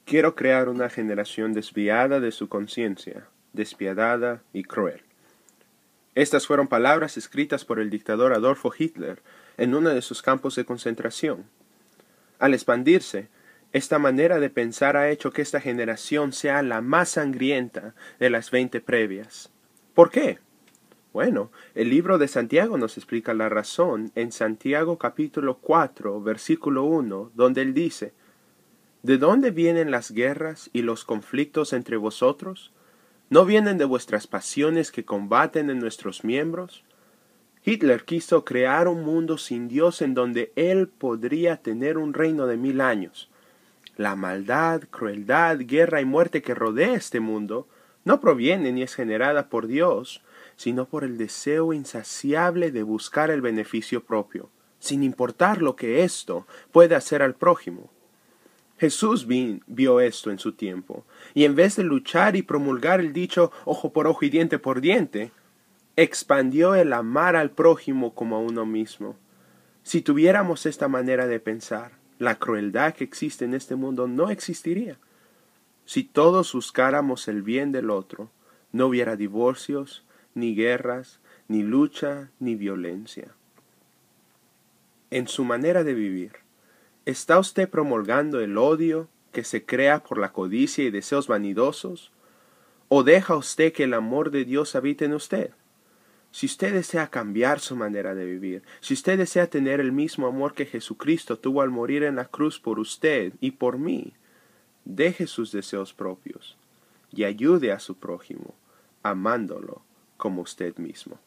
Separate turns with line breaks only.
Quiero crear una generación desviada de su conciencia, despiadada y cruel. Estas fueron palabras escritas por el dictador Adolfo Hitler en uno de sus campos de concentración. Al expandirse, esta manera de pensar ha hecho que esta generación sea la más sangrienta de las 20 previas. ¿Por qué? Bueno, el libro de Santiago nos explica la razón en Santiago capítulo 4, versículo 1, donde él dice: ¿De dónde vienen las guerras y los conflictos entre vosotros? ¿No vienen de vuestras pasiones que combaten en nuestros miembros? Hitler quiso crear un mundo sin Dios en donde él podría tener un reino de 1000 años. La maldad, crueldad, guerra y muerte que rodea este mundo no proviene ni es generada por Dios, sino por el deseo insaciable de buscar el beneficio propio, sin importar lo que esto puede hacer al prójimo. Jesús vio esto en su tiempo, y en vez de luchar y promulgar el dicho ojo por ojo y diente por diente, expandió el amar al prójimo como a uno mismo. Si tuviéramos esta manera de pensar, la crueldad que existe en este mundo no existiría. Si todos buscáramos el bien del otro, no hubiera divorcios, ni guerras, ni lucha, ni violencia. En su manera de vivir, ¿está usted promulgando el odio que se crea por la codicia y deseos vanidosos? ¿O deja usted que el amor de Dios habite en usted? Si usted desea cambiar su manera de vivir, si usted desea tener el mismo amor que Jesucristo tuvo al morir en la cruz por usted y por mí, deje sus deseos propios y ayude a su prójimo, amándolo como usted mismo.